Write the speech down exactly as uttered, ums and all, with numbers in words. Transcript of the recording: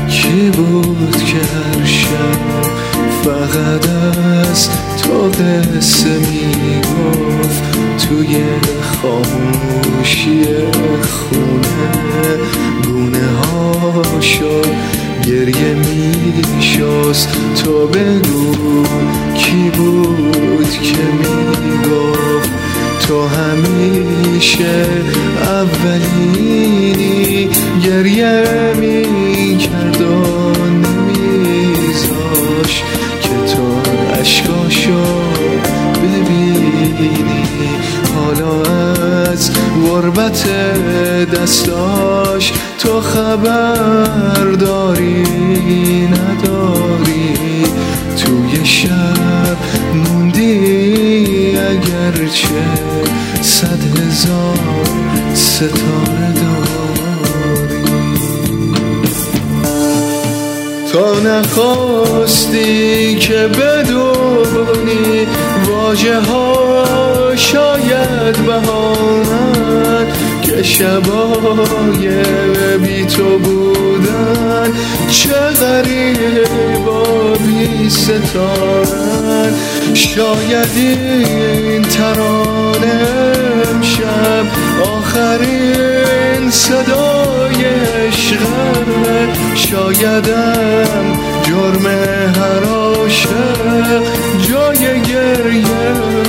کی بود که هر شب فقط از تو قصه میگفت توی خاموشی خونه گونه هاشو گریه میشست. تو بگو کی بود که میگفت تو همیشه اولینی، گریه میکرد و نمیذاش که تو عشقاشو ببینی. حالا از غربت دستاش تو خبر داری نداری؟ توی شب موندی اگرچه صد هزار ستاره داری. تا نخواستی که بدونی واژه ها شاید بهانن که شبای بی تو بودن چه غریبا بی ستارن. شاید این ترانه امشب آخرین صدای عشقه، شایدم جرم هر عاشق جای گریه